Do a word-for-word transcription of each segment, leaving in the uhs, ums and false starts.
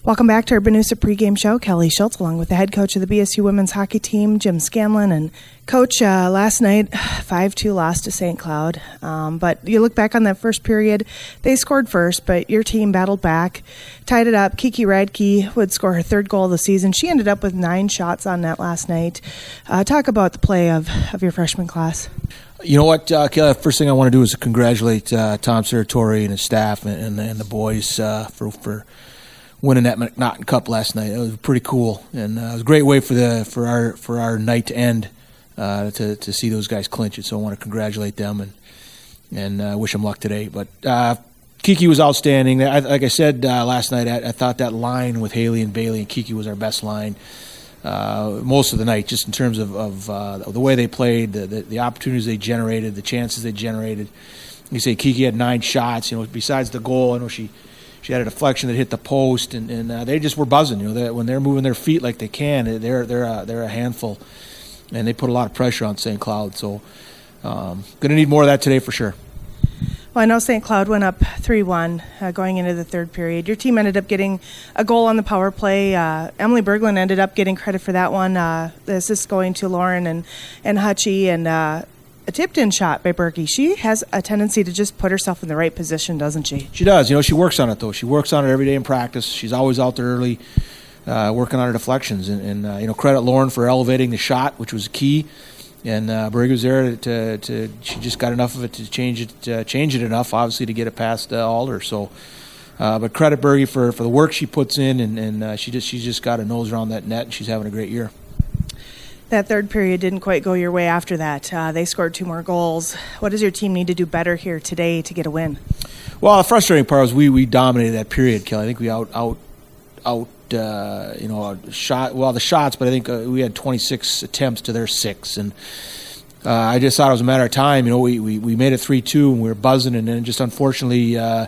Welcome back to our Benusa pregame show. Kelly Schultz along with the head coach of the B S U women's hockey team, Jim Scanlon. And Coach, uh, last night, five two loss to Saint Cloud. Um, but you look back on that first period, they scored first, but your team battled back, tied it up. Kiki Radke would score her third goal of the season. She ended up with nine shots on net last night. Uh, talk about the play of, of your freshman class. You know what, uh, Kelly, first thing I want to do is congratulate uh, Tom Serratore and his staff and, and, and the boys uh, for for winning that McNaughton Cup last night. It was pretty cool, and uh, it was a great way for the for our for our night to end uh, to to see those guys clinch it. So I want to congratulate them and and uh, wish them luck today. But uh, Kiki was outstanding. I, like I said uh, last night, I, I thought that line with Haley and Bailey and Kiki was our best line uh, most of the night, just in terms of, of uh, the way they played, the, the the opportunities they generated, the chances they generated. You say Kiki had nine shots. You know, besides the goal, I know she. She had a deflection that hit the post, and, and uh, they just were buzzing. You know, they, when they're moving their feet like they can, they're they're a, they're a handful, and they put a lot of pressure on Saint Cloud. So, um, going to need more of that today for sure. Well, I know Saint Cloud went up three one uh, going into the third period. Your team ended up getting a goal on the power play. Uh, Emily Berglund ended up getting credit for that one. Uh, the assist going to Lauren and and Hutchie, and uh, a tipped-in shot by Berkey. She has a tendency to just put herself in the right position, doesn't she? She does. You know, she works on it, though. She works on it every day in practice. She's always out there early uh, working on her deflections. And, and uh, you know, credit Lauren for elevating the shot, which was key. And uh, Berkey was there to, to – she just got enough of it to change it uh, change it enough, obviously, to get it past uh, Alder. So, uh, but credit Berkey for, for the work she puts in, and, and uh, she just she's just got a nose around that net, and she's having a great year. That third period didn't quite go your way after that. Uh, they scored two more goals. What does your team need to do better here today to get a win? Well, the frustrating part was we, we dominated that period, Kelly. I think we out out out uh, you know shot well the shots, but I think uh, we had twenty-six attempts to their six, and uh, I just thought it was a matter of time. You know, we we, we made it three two, and we were buzzing, and then just unfortunately. Uh,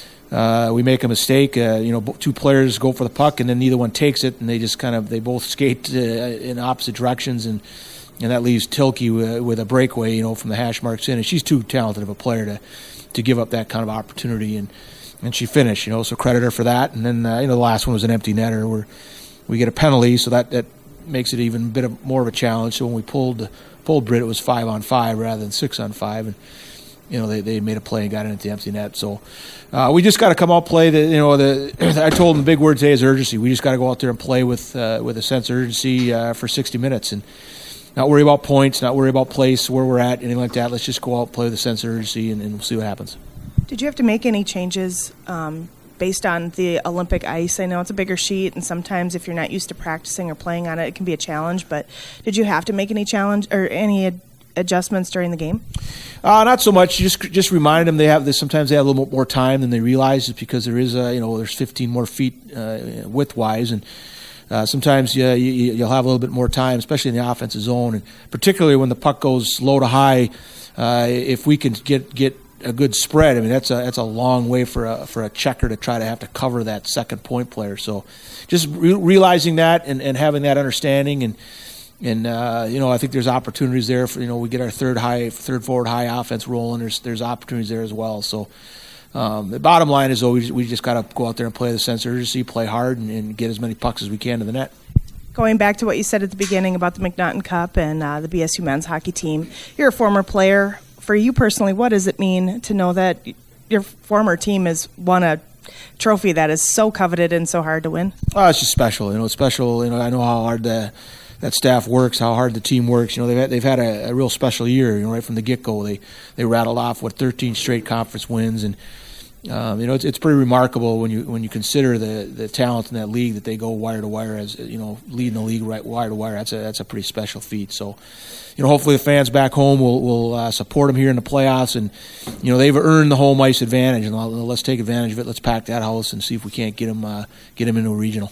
Uh, we make a mistake. Uh, you know, two players go for the puck, and then neither one takes it, and they just kind of they both skate uh, in opposite directions, and and that leaves Tilke with, with a breakaway. You know, from the hash marks in, and she's too talented of a player to to give up that kind of opportunity, and and she finished. You know, so credit her for that. And then uh, you know the last one was an empty netter where we get a penalty, so that that makes it even a bit of, more of a challenge. So when we pulled pulled Britt, it was five on five rather than six on five, and. You know, they, they made a play and got it into the empty net. So uh, we just got to come out play. The, you know, the I told them the big word today is urgency. We just got to go out there and play with uh, with a sense of urgency uh, for sixty minutes and not worry about points, not worry about place, where we're at, anything like that. Let's just go out and play with a sense of urgency, and, and we'll see what happens. Did you have to make any changes um, based on the Olympic ice? I know it's a bigger sheet, and sometimes if you're not used to practicing or playing on it, it can be a challenge. But did you have to make any challenge or any ad- adjustments during the game? Uh, not so much. Just just reminded them they have this. Sometimes they have a little more time than they realize, just because there is a you know there's fifteen more feet uh, width wise, and uh, sometimes yeah, you, you'll have a little bit more time, especially in the offensive zone, and particularly when the puck goes low to high. Uh, if we can get get a good spread, I mean that's a that's a long way for a for a checker to try to have to cover that second point player. So just re- realizing that and, and having that understanding and. And uh, you know, I think there's opportunities there for you know we get our third high, third forward high offense rolling. There's there's opportunities there as well. So um, the bottom line is, though, we, we just got to go out there and play the sense of urgency, play hard, and, and get as many pucks as we can to the net. Going back to what you said at the beginning about the McNaughton Cup and uh, the B S U men's hockey team, you're a former player. For you personally, what does it mean to know that your former team has won a trophy that is so coveted and so hard to win? Oh, it's just special. You know, it's special. You know, I know how hard the. that staff works, how hard the team works. You know, they've had, they've had a, a real special year. You know, right from the get-go, they they rattled off what thirteen straight conference wins, and um, you know, it's it's pretty remarkable when you when you consider the, the talent in that league that they go wire to wire as you know leading the league right wire to wire. That's a that's a pretty special feat. So, you know, hopefully the fans back home will will uh, support them here in the playoffs, and you know they've earned the home ice advantage, and let's take advantage of it. Let's pack that house and see if we can't get them uh, get them into a regional.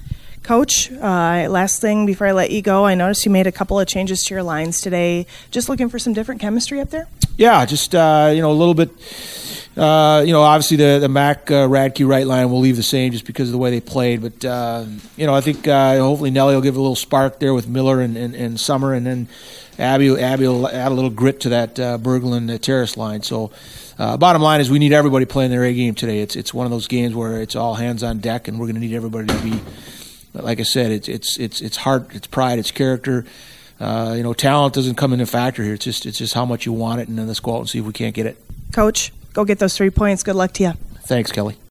Coach, uh, last thing before I let you go, I noticed you made a couple of changes to your lines today. Just looking for some different chemistry up there? Yeah, just uh, you know a little bit. Uh, you know, obviously the the Mac uh, Radke right line will leave the same just because of the way they played. But uh, you know, I think uh, hopefully Nelly will give a little spark there with Miller and, and, and Summer, and then Abby Abby will add a little grit to that uh, Berglund uh, Terrace line. So, uh, bottom line is we need everybody playing their A game today. It's it's one of those games where it's all hands on deck, and we're going to need everybody to be. Like I said, it's it's it's it's heart, it's pride, it's character. Uh, you know, talent doesn't come in a factor here. It's just it's just how much you want it, and then let's go out and see if we can't get it. Coach, go get those three points. Good luck to you. Thanks, Kelly.